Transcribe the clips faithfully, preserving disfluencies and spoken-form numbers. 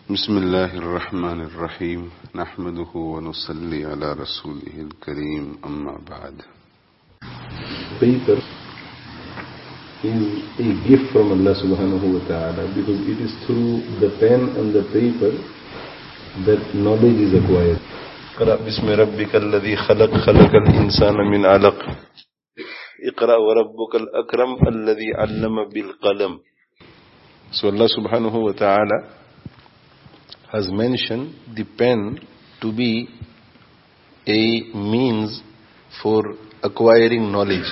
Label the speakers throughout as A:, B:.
A: بسم الله الرحمن الرحيم نحمده ونصلي على رسوله الكريم أما بعد.
B: Paper is a gift from Allah subhanahu wa ta'ala because it is through the pen and the paper that knowledge is acquired. اقرأ باسم ربك الذي خلق خلق الإنسان من علق اقرأ وربك الأكرم الذي علم بالقلم. So Allah subhanahu wa ta'ala has mentioned the pen to be a means for acquiring knowledge.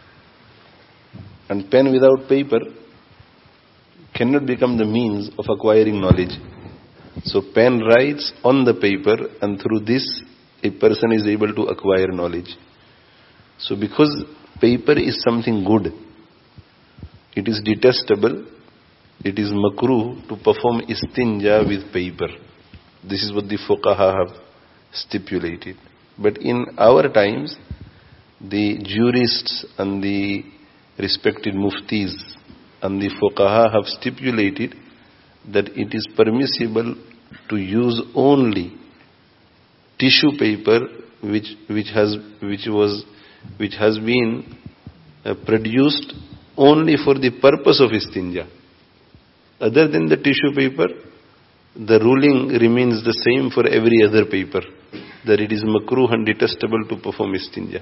B: And pen without paper cannot become the means of acquiring knowledge. So pen writes on the paper, and through this a person is able to acquire knowledge. So because paper is something good, it is detestable, it is makruh to perform istinja with paper. This is what the fuqaha have stipulated. But in our times, the jurists and the respected muftis and the fuqaha have stipulated that it is permissible to use only tissue paper which which has which was which has been uh, produced only for the purpose of istinja. Other than the tissue paper, the ruling remains the same for every other paper, that it is makruh and detestable to perform istinja.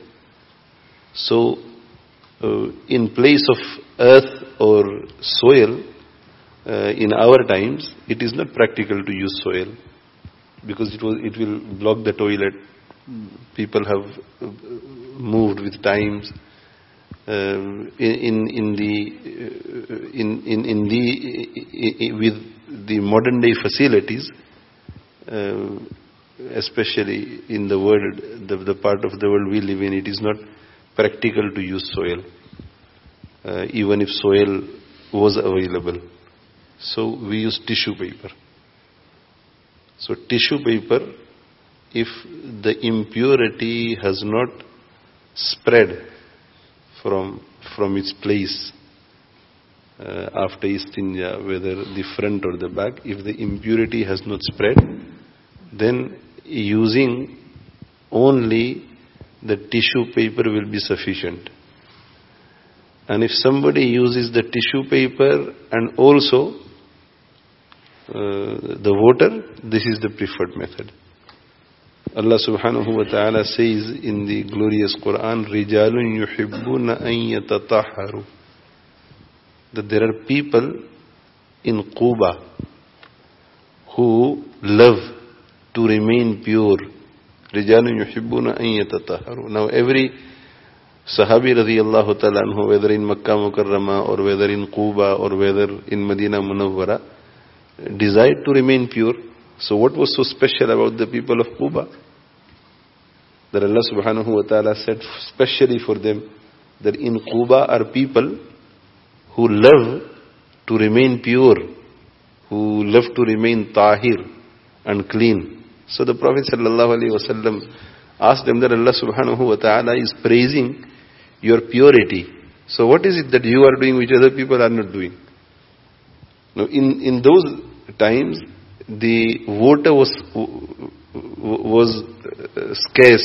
B: So, uh, in place of earth or soil, uh, in our times, it is not practical to use soil because it, was, it will block the toilet. People have moved with times. Uh, in in the uh, in in in the uh, with the modern day facilities, uh, especially in the world, the, the part of the world we live in, it is not practical to use soil, uh, even if soil was available. So we use tissue paper. So tissue paper, if the impurity has not spread from from its place uh, after istinja, whether the front or the back, if the impurity has not spread, then using only the tissue paper will be sufficient. And if somebody uses the tissue paper and also uh, the water, this is the preferred method. Allah subhanahu wa ta'ala says in the glorious Quran, رِجَالٌ يُحِبُّونَ أَن يَتَطَهَّرُوا, that there are people in Quba who love to remain pure. رِجَالٌ يُحِبُّونَ أَن يَتَطَهَّرُوا. Now every Sahabi radiyallahu ta'ala anhu, whether in Makkah Mukarramah or whether in Quba or whether in Medina Munawwara, desired to remain pure. So what was so special about the people of Quba? That Allah subhanahu wa ta'ala said specially for them that in Quba are people who love to remain pure, who love to remain tahir and clean. So the Prophet sallallahu alaihi wasallam asked them that Allah subhanahu wa ta'ala is praising your purity. So what is it that you are doing which other people are not doing? Now in, in those times, the water was was scarce.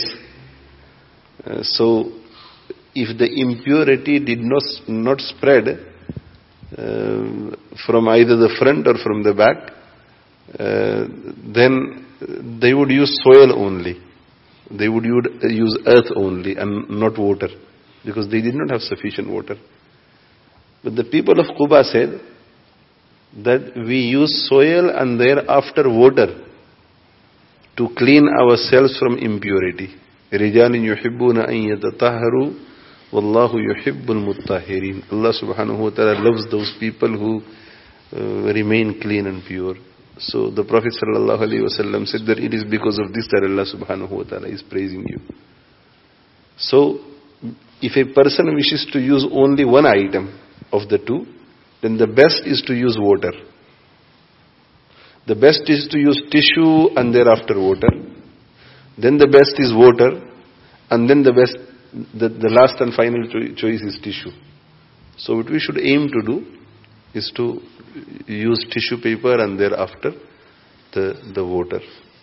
B: Uh, so if the impurity did not not spread uh, from either the front or from the back, uh, then they would use soil only. They would use earth only and not water, because they did not have sufficient water. But the people of Quba said that we use soil and thereafter water to clean ourselves from impurity. رِجَالٍ يُحِبُّونَ أَن يَتَطَهَّرُوا وَاللَّهُ يُحِبُّ الْمُطَّهِّرِينَ. Allah subhanahu wa ta'ala loves those people who uh, remain clean and pure. So the Prophet sallallahu alaihi wasallam said that it is because of this that Allah subhanahu wa ta'ala is praising you. So if a person wishes to use only one item of the two, then the best is to use water. The best is to use tissue and thereafter water. Then the best is water, and then the best, the, the last and final cho- choice is tissue. So what we should aim to do is to use tissue paper and thereafter the, the voter.